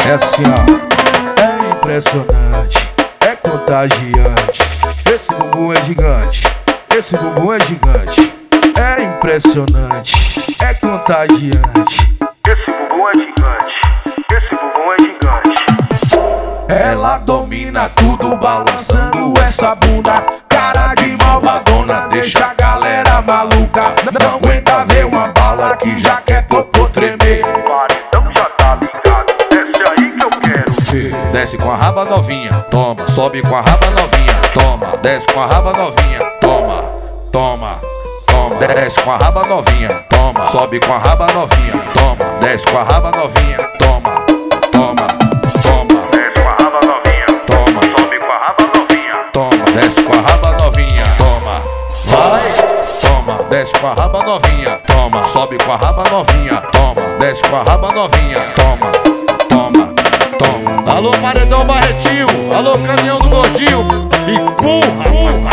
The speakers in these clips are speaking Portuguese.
É assim, ó, é impressionante, é contagiante. Esse bumbum é gigante, esse bumbum é gigante. É impressionante, é contagiante. Esse bumbum é gigante, esse bumbum é gigante. Ela domina tudo balançando essa bunda. Cara de malvadona, deixa a galera maluca. Não aguenta ver uma bala que já quer popô tremer. Então já tá ligado, desce aí que eu quero ver. Desce com a raba novinha, toma. Sobe com a raba novinha, toma. Desce com a raba novinha, toma. Toma, toma. Desce com a raba novinha, toma. Sobe com a raba novinha, toma. Desce com a raba novinha, toma. Toma, toma. Desce com a raba novinha, Toma, sobe com a raba novinha. toma. Desce com a raba novinha, toma. Vai, toma. Desce com a raba novinha, toma. Sobe com a raba novinha, toma. Desce com a raba novinha, toma. Toma, toma. Alô, Paredão Barretinho, alô, Caminhão do Gordinho. Empurra,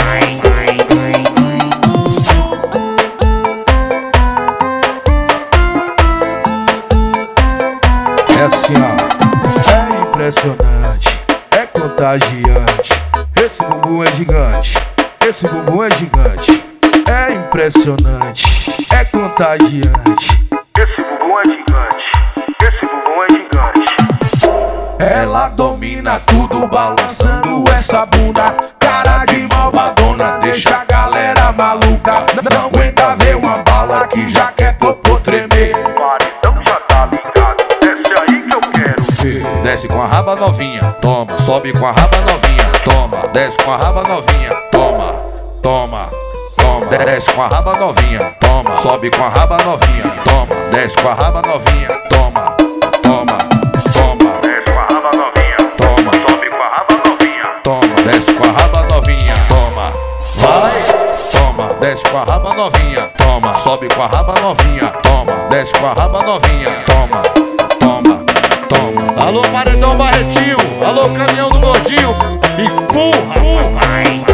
É assim, ó, é impressionante, é contagiante. Esse bumbum é gigante, esse bumbum é gigante. É impressionante, é contagiante. Esse bumbum é gigante, esse bumbum é gigante. Ela domina tudo balançando essa bunda. Cara de malvadona, deixa a galera maluca. Não aguenta ver uma bala que já quer popô tremer. Então já tá ligado, desce aí que eu quero ver. desce com a raba novinha, toma. Sobe com a raba novinha, toma. Desce com a raba novinha, toma. Toma, toma. Desce com a raba novinha, toma. Sobe com a raba novinha, toma. Desce com a raba novinha, toma. Toma, toma. Desce com a raba novinha, Toma, sobe com a raba novinha. toma. Desce com a raba novinha, toma. Vai, toma. Desce com a raba novinha, toma. Sobe com a raba novinha, toma. Desce com a raba novinha, toma. Toma, toma. Alô, Paredão Barretinho, alô, Caminhão do Gordinho. Empurra,